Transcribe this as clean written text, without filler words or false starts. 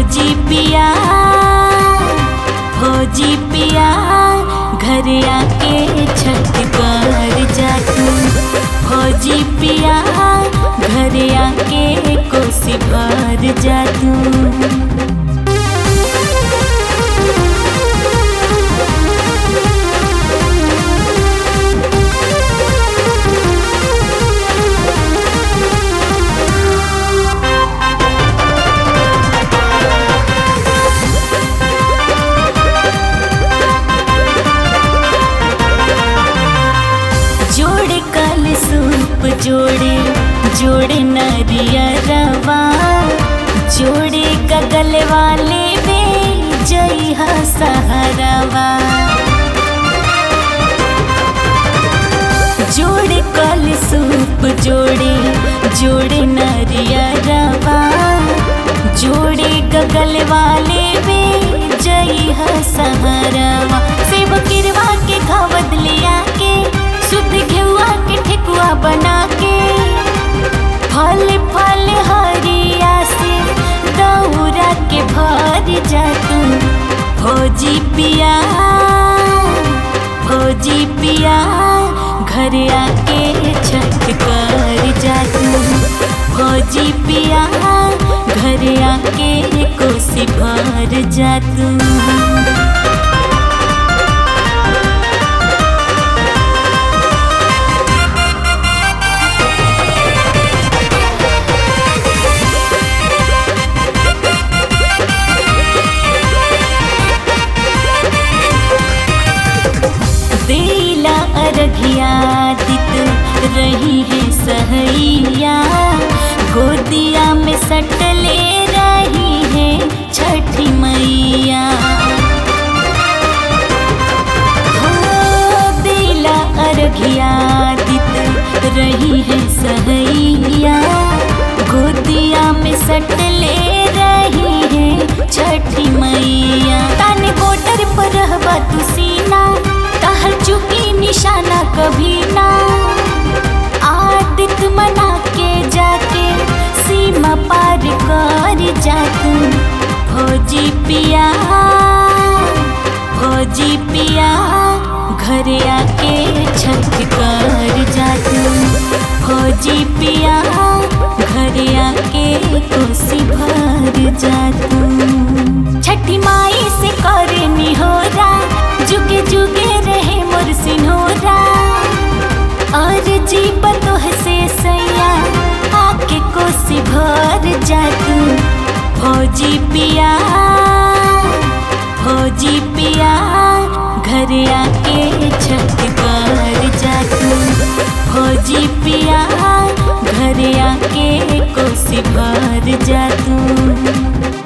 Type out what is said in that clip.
फौजी पिया, फौजी पिया, घर आके छत पर जा तू। फौजी पिया, घर आके कोसी भर जा तू। जोड़े कल सूप जोड़े जोड़े नरियरवा, जोड़े गगल वाले वे जई हा सहरवा। जोड़े कल सूप जोड़े जोड़े नरियरवा, जोड़े गगल वाले वे जई हा सहरवा। सेब किरवा के घावद लिया के शुद्ध घेउआ के ठेकुआ बना के, फल फल हरिया से दौरा के भर जा तू। फौजी पिया, फौजी पिया, घर आके छत पर जा तू। फौजी पिया, घर आके कोसी भर जा तू। देला अरघिया दित रही है सहैया, गोदिया में सटले रही है छठी मैया। हो देला अरघिया दित रही है सहैया, गोदिया में सटले रही है छठी मैया। ताने बॉर्डर पर रहबा तू सीना, कहर चुकी निशाना कभी ना। आदित मना के जाके सीमा पार कर जा तू। फौजी पिया, फौजी पिया, घर आके छत कर जा तू। फौजी पिया, घर आके कोसी भर जा तू। छठी माई से करे निहोरा, जुगे जुगे रहे मोर सिन्होरा। और जीप तोह से सैया, आके कोसी भर जा तू। फौजी पिया, फौजी पिया, घर आके छत पर जा तू। फौजी पिया, घर आके कोसी भर जा तू।